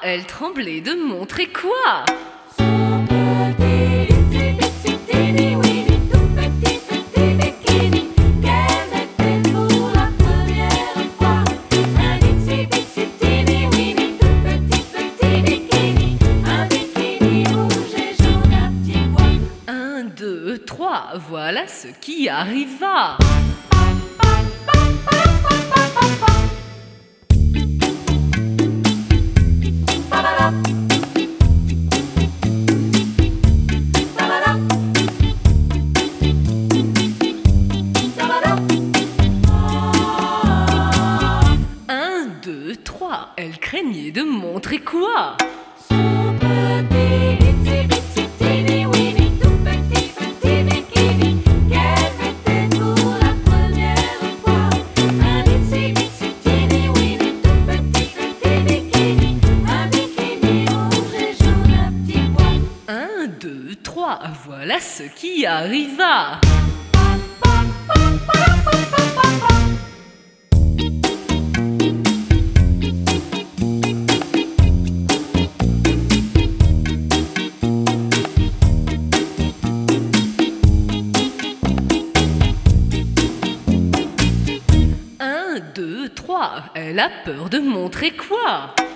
elle tremblait de montrer quoi? Son petit itsy bitsy teeny weeny, tout petit petit bikini qu'elle mettait pour la première fois. Un itsy bitsy teeny weeny, tout petit petit bikini, un bikini rouge et jaune à petits pois. 1, 2, 3, voilà ce qui arriva. Elle craignait de montrer quoi? Son petit itsy bitsy teeny weeny, tout petit petit bikini qu'elle mettait pour la première fois. Un itsy bitsy teeny weeny, tout petit petit bikini, un bikini rouge et jaune à petits pois. 1, 2, 3, voilà ce qui arriva. 1, 2, 3, elle a peur de montrer quoi?